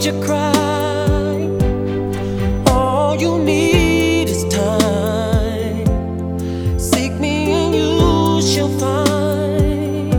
you cry. All you need is time. Seek me and you shall find.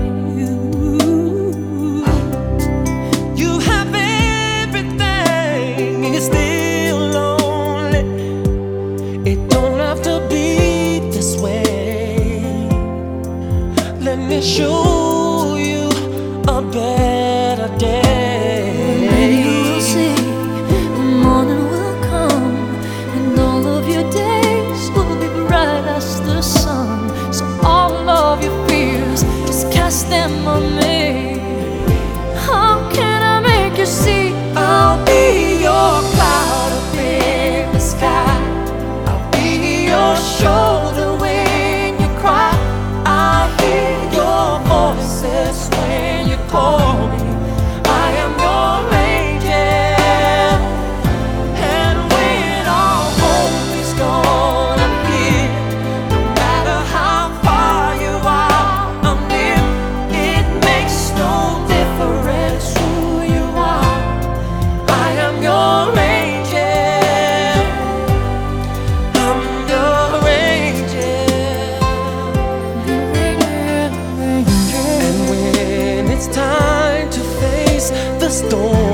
You have everything and you're still lonely. It don't have to be this way. Let me show you a better day. Maybe you'll see the morning will come, and all of your days will be bright as the sun. So all of your fears, just cast them on me. How can I make you see? I'll be your cloud up in the sky. I'll be your shoulder when you cry. I'll hear your voices when you call me. I am your angel, and when all hope is gone, I'm here. No matter how far you are, I'm near. It makes no difference who you are. I am your angel. I'm your angel. And when it's time to face the storm,